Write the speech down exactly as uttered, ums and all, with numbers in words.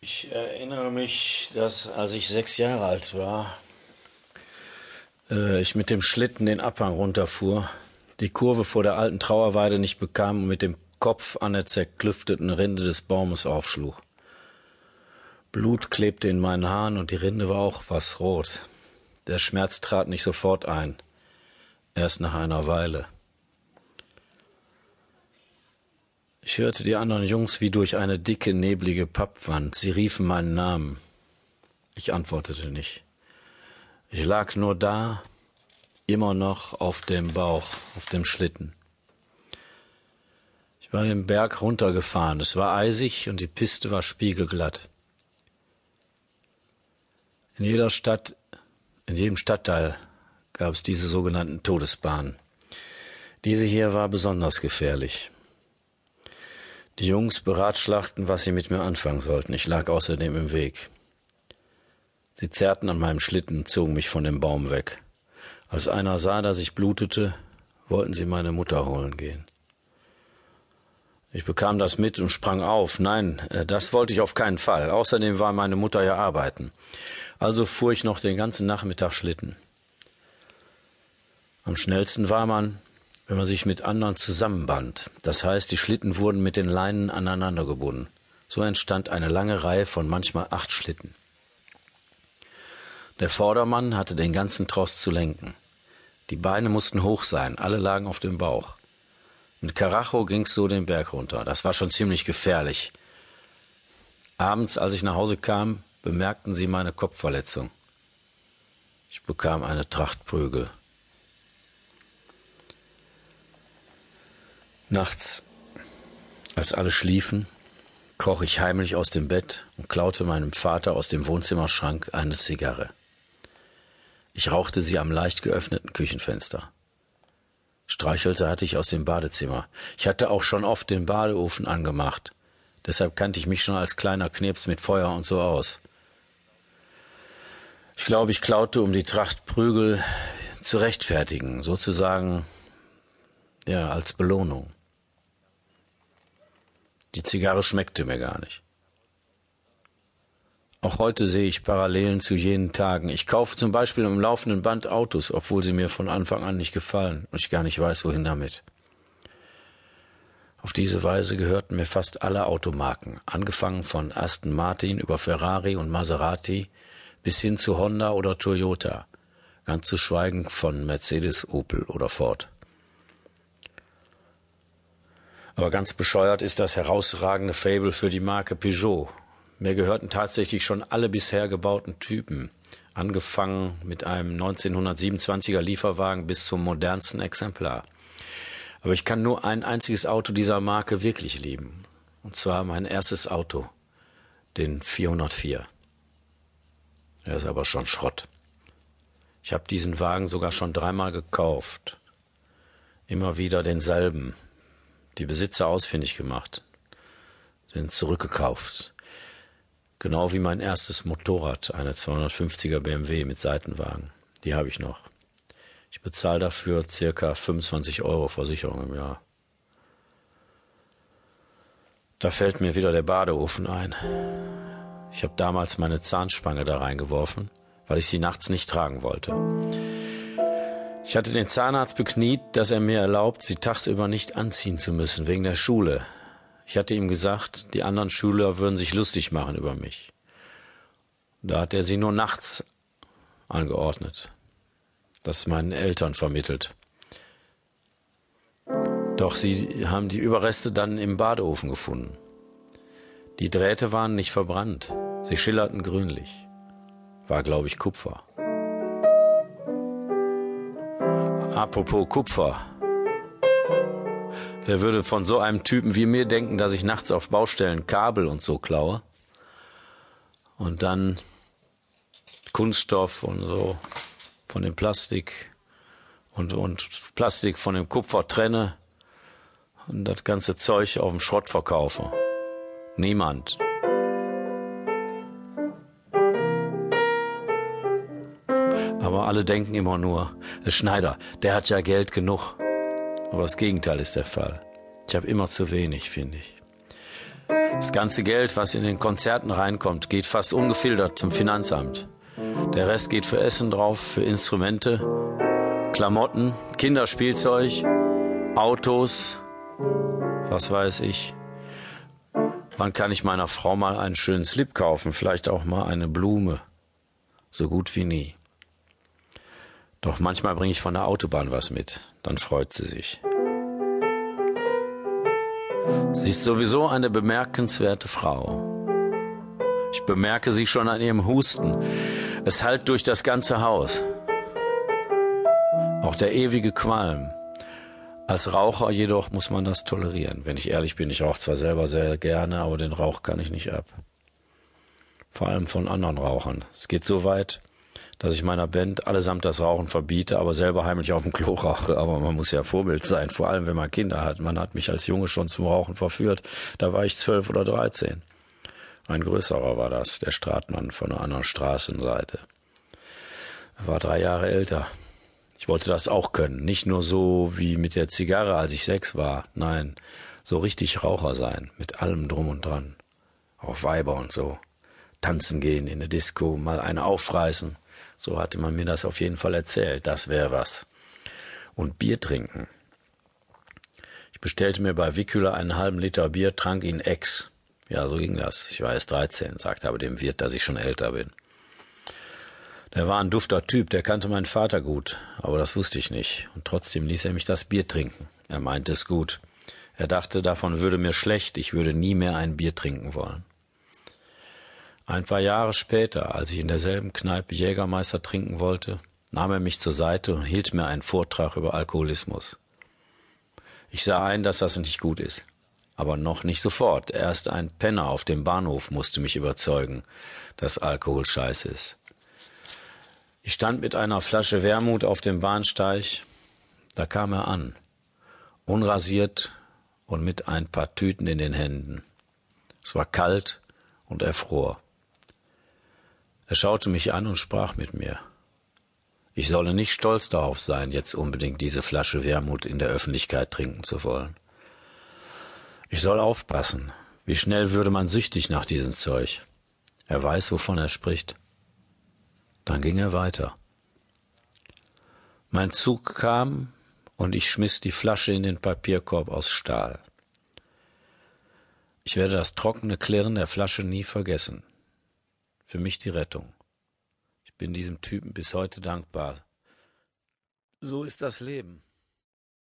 Ich erinnere mich, dass als ich sechs Jahre alt war, äh, ich mit dem Schlitten den Abhang runterfuhr, die Kurve vor der alten Trauerweide nicht bekam und mit dem Kopf an der zerklüfteten Rinde des Baumes aufschlug. Blut klebte in meinen Haaren und die Rinde war auch was rot. Der Schmerz trat nicht sofort ein, erst nach einer Weile. Ich hörte die anderen Jungs wie durch eine dicke, neblige Pappwand. Sie riefen meinen Namen. Ich antwortete nicht. Ich lag nur da, immer noch auf dem Bauch, auf dem Schlitten. Ich war den Berg runtergefahren. Es war eisig und die Piste war spiegelglatt. In jeder Stadt, in jedem Stadtteil gab es diese sogenannten Todesbahnen. Diese hier war besonders gefährlich. Die Jungs beratschlagten, was sie mit mir anfangen sollten. Ich lag außerdem im Weg. Sie zerrten an meinem Schlitten und zogen mich von dem Baum weg. Als einer sah, dass ich blutete, wollten sie meine Mutter holen gehen. Ich bekam das mit und sprang auf. Nein, das wollte ich auf keinen Fall. Außerdem war meine Mutter ja arbeiten. Also fuhr ich noch den ganzen Nachmittag Schlitten. Am schnellsten war man, wenn man sich mit anderen zusammenband. Das heißt, die Schlitten wurden mit den Leinen aneinander gebunden. So entstand eine lange Reihe von manchmal acht Schlitten. Der Vordermann hatte den ganzen Tross zu lenken. Die Beine mussten hoch sein, alle lagen auf dem Bauch. Mit Karacho ging's so den Berg runter. Das war schon ziemlich gefährlich. Abends, als ich nach Hause kam, bemerkten sie meine Kopfverletzung. Ich bekam eine Tracht Prügel. Nachts, als alle schliefen, kroch ich heimlich aus dem Bett und klaute meinem Vater aus dem Wohnzimmerschrank eine Zigarre. Ich rauchte sie am leicht geöffneten Küchenfenster. Streichhölzer hatte ich aus dem Badezimmer. Ich hatte auch schon oft den Badeofen angemacht. Deshalb kannte ich mich schon als kleiner Knirps mit Feuer und so aus. Ich glaube, ich klaute, um die Tracht Prügel zu rechtfertigen, sozusagen, ja, als Belohnung. Die Zigarre schmeckte mir gar nicht. Auch heute sehe ich Parallelen zu jenen Tagen. Ich kaufe zum Beispiel im laufenden Band Autos, obwohl sie mir von Anfang an nicht gefallen und ich gar nicht weiß, wohin damit. Auf diese Weise gehörten mir fast alle Automarken, angefangen von Aston Martin über Ferrari und Maserati bis hin zu Honda oder Toyota, ganz zu schweigen von Mercedes, Opel oder Ford. Aber ganz bescheuert ist das herausragende Faible für die Marke Peugeot. Mir gehörten tatsächlich schon alle bisher gebauten Typen, angefangen mit einem neunzehnhundertsiebenundzwanziger Lieferwagen bis zum modernsten Exemplar. Aber ich kann nur ein einziges Auto dieser Marke wirklich lieben, und zwar mein erstes Auto, den vierhundertvier. Er ist aber schon Schrott. Ich habe diesen Wagen sogar schon dreimal gekauft, immer wieder denselben. Die Besitzer ausfindig gemacht, den zurückgekauft. Genau wie mein erstes Motorrad, eine zweihundertfünfziger B M W mit Seitenwagen. Die habe ich noch. Ich bezahle dafür circa fünfundzwanzig Euro Versicherung im Jahr. Da fällt mir wieder der Badeofen ein. Ich habe damals meine Zahnspange da reingeworfen, weil ich sie nachts nicht tragen wollte. Ich hatte den Zahnarzt bekniet, dass er mir erlaubt, sie tagsüber nicht anziehen zu müssen, wegen der Schule. Ich hatte ihm gesagt, die anderen Schüler würden sich lustig machen über mich. Da hat er sie nur nachts angeordnet, das meinen Eltern vermittelt. Doch sie haben die Überreste dann im Badeofen gefunden. Die Drähte waren nicht verbrannt, sie schillerten grünlich. War, glaube ich, Kupfer. Apropos Kupfer. Wer würde von so einem Typen wie mir denken, dass ich nachts auf Baustellen Kabel und so klaue und dann Kunststoff und so von dem Plastik und, und Plastik von dem Kupfer trenne und das ganze Zeug auf dem Schrott verkaufe? Niemand. Aber alle denken immer nur, der Schneider, der hat ja Geld genug. Aber das Gegenteil ist der Fall. Ich habe immer zu wenig, finde ich. Das ganze Geld, was in den Konzerten reinkommt, geht fast ungefiltert zum Finanzamt. Der Rest geht für Essen drauf, für Instrumente, Klamotten, Kinderspielzeug, Autos, was weiß ich. Wann kann ich meiner Frau mal einen schönen Slip kaufen, vielleicht auch mal eine Blume? So gut wie nie. Doch manchmal bringe ich von der Autobahn was mit, dann freut sie sich. Sie ist sowieso eine bemerkenswerte Frau. Ich bemerke sie schon an ihrem Husten. Es hallt durch das ganze Haus. Auch der ewige Qualm. Als Raucher jedoch muss man das tolerieren. Wenn ich ehrlich bin, ich rauche zwar selber sehr gerne, aber den Rauch kann ich nicht ab. Vor allem von anderen Rauchern. Es geht so weit, dass ich meiner Band allesamt das Rauchen verbiete, aber selber heimlich auf dem Klo rauche. Aber man muss ja Vorbild sein, vor allem wenn man Kinder hat. Man hat mich als Junge schon zum Rauchen verführt. Da war ich zwölf oder dreizehn. Ein größerer war das, der Stratmann von einer anderen Straßenseite. Er war drei Jahre älter. Ich wollte das auch können. Nicht nur so wie mit der Zigarre, als ich sechs war. Nein, so richtig Raucher sein, mit allem drum und dran. Auch Weiber und so. Tanzen gehen in der Disco, mal eine aufreißen. So hatte man mir das auf jeden Fall erzählt. Das wäre was. Und Bier trinken. Ich bestellte mir bei Wickhüller einen halben Liter Bier, trank ihn ex. Ja, so ging das. Ich war erst dreizehn, sagte aber dem Wirt, dass ich schon älter bin. Der war ein dufter Typ, der kannte meinen Vater gut, aber das wusste ich nicht. Und trotzdem ließ er mich das Bier trinken. Er meinte es gut. Er dachte, davon würde mir schlecht, ich würde nie mehr ein Bier trinken wollen. Ein paar Jahre später, als ich in derselben Kneipe Jägermeister trinken wollte, nahm er mich zur Seite und hielt mir einen Vortrag über Alkoholismus. Ich sah ein, dass das nicht gut ist. Aber noch nicht sofort. Erst ein Penner auf dem Bahnhof musste mich überzeugen, dass Alkohol scheiße ist. Ich stand mit einer Flasche Wermut auf dem Bahnsteig. Da kam er an, unrasiert und mit ein paar Tüten in den Händen. Es war kalt und er fror. Er schaute mich an und sprach mit mir. Ich solle nicht stolz darauf sein, jetzt unbedingt diese Flasche Wermut in der Öffentlichkeit trinken zu wollen. Ich soll aufpassen. Wie schnell würde man süchtig nach diesem Zeug? Er weiß, wovon er spricht. Dann ging er weiter. Mein Zug kam und ich schmiss die Flasche in den Papierkorb aus Stahl. Ich werde das trockene Klirren der Flasche nie vergessen. Für mich die Rettung. Ich bin diesem Typen bis heute dankbar. So ist das Leben.